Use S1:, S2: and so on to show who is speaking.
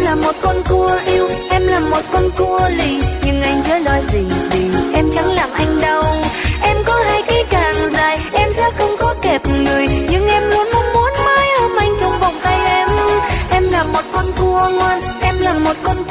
S1: là một con cua yêu, em là một con cua lì, nhưng anh chớ lo gì vì em chẳng làm anh đau. Em có hai cái càng dài, em sẽ không có kẹp người, nhưng em muốn mãi ôm anh trong vòng tay em. Em là một con cua ngoan, em là một con